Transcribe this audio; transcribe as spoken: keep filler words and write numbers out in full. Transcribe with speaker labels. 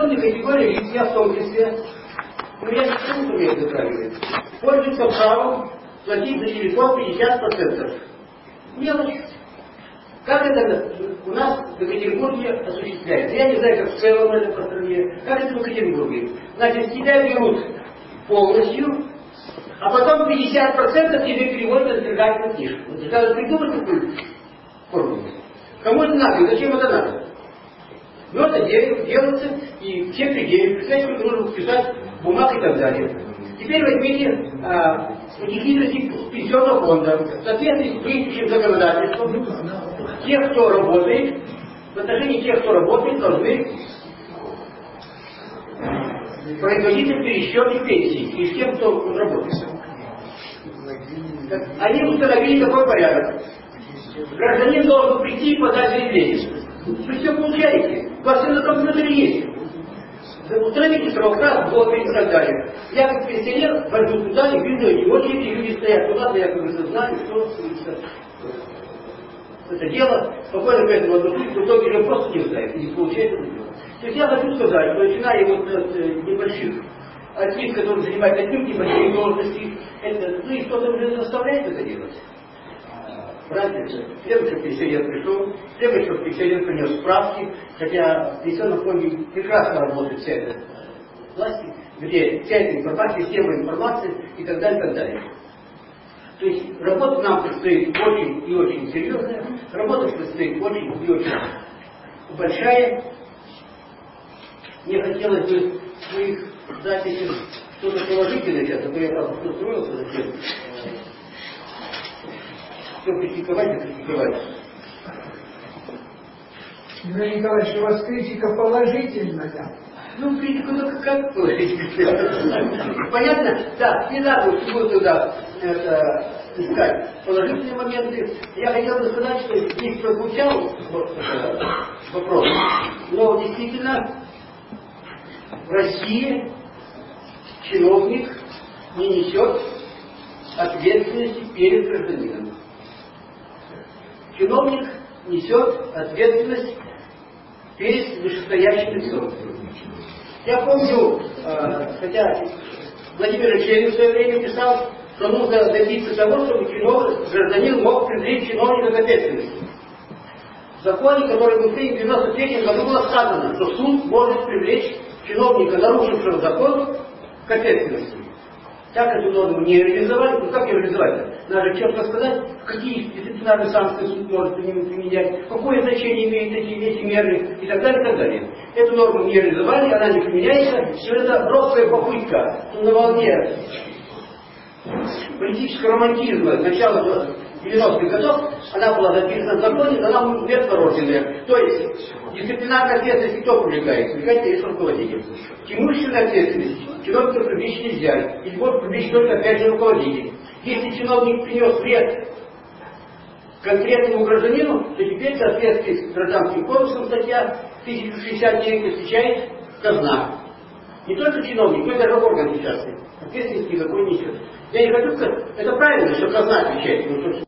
Speaker 1: определенной категории лиц, я в том числе, ну я не скажу, что меня затрагивает, пользуется правом платить за телефон пятьдесят процентов. Мелочь. Как это у нас в Екатеринбурге осуществляется? Я не знаю, как в целом это по стране. Как это в Екатеринбурге? Значит, с тебя берут полностью, а потом пятьдесят процентов тебе переводят на сберегательную книжку. Вот надо придумать такую формулу. Кому это надо? Зачем это надо? Ну, это делается, и все пределы. Представьте, что нужно писать бумаг и так далее. Теперь возьмите а, ликвидность пенсионного фонда. В соответствии с действующим законодательством, тех, кто работает, в отношении тех, кто работает, должны производиться пересчеты пенсий и с тем, кто работает. Они установили такой порядок. Гражданин должен прийти и подать заявление. Вы все получаете. У вас все на компьютере есть. Установите срок, раз, год и так далее. Я как пенсионер вожу туда и видно, и вот эти люди стоят. Ну ладно, я как бы знаю, что это дело. Спокойно к этому отношусь, в итоге же просто не знает, не получается это дело. То есть я хочу сказать, что начиная вот от небольших, от них, которые занимают отнюдь небольшие должности, это, ну и что-то уже заставляет это делать. Разница. Следующий пенсионер пришел, следующий пенсионер принес справки, хотя в пенсионном фонде прекрасно работает вся эта власть, где вся эта информация, система информации и так далее, и так далее. То есть работа нам предстоит очень и очень серьезная, работа предстоит очень и очень большая. Мне хотелось бы в своих записях что-то положительное сейчас, а то я там настроился зачем. Все критиковать и критиковать.
Speaker 2: Юрий Николаевич, у вас критика положительная.
Speaker 1: Ну, критику только как положительная. Понятно? Да, не надо всего туда это, искать положительные моменты. Я хотел бы сказать, что здесь прозвучал вот, э, вопрос. Но действительно, в России чиновник не несет ответственности перед гражданином. Чиновник несет ответственность перед вышестоящим лицом. Я помню, э, хотя Владимир Ильич в свое время писал, что нужно добиться того, чтобы чиновник, гражданин мог привлечь чиновника к ответственности. В законе, который был принят в девяносто третьем году, было сказано, что суд может привлечь чиновника, нарушившего закон, к ответственности. Так эту норму не реализовали. Ну как ее реализовать? Надо четко сказать, какие дисциплинарные санкции суд может применять, какое значение имеют эти, эти меры и так далее, и так далее. Эту норму не реализовали, она не применяется, и вот эта робкая попытка на волне политического романтизма начала девяностых годов, она была записана в законе, но она мертворожденная. То есть дисциплинарная ответственность кто привлекает? Привлекает есть руководитель. Имущественная ответственность чиновника привлечь нельзя, или может привлечь только опять же руководитель. Если чиновник принес вред конкретному гражданину, то теперь в соответствии с гражданским кодексом статья тысяча шестьдесят девять встречает казна. Не только чиновник, но и даже орган сейчас ответственности никакой несет. Я не хочу сказать, это правильно, что казна отвечает.